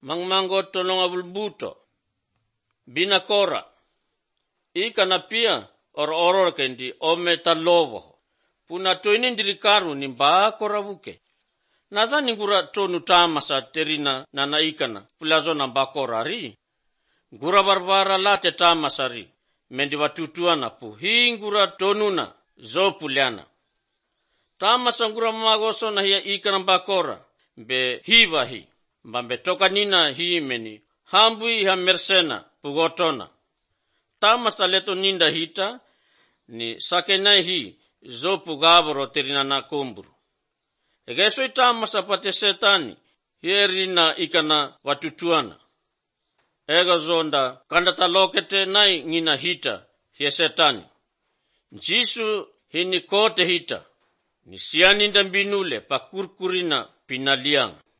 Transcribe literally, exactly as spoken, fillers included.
mangmango tolong abulbuto binakora ika na pia or-oror kendi ome talobo puna to ini ndirikaru ni bakora buke nazani ngura tonu tamasa terina nana ikana pulazo na bakora ri ngura barbara late tamasari mendi watutuana pu hingura tonuna zo puliana tamasa ngura magoso na hiya ikana bakora be hivahi mbambe toka nina hii meni hambui ha mersena pugotona tamasa leto ninda hita ni sakenai hi zo pugabro terina na kumburu egeso tamasa pate setani hierina ikana watutuana ega zonda kanda talokete nai ngina hita hie setani jisu hini kote hita ni siani ndambinule pakurkurina pinaliang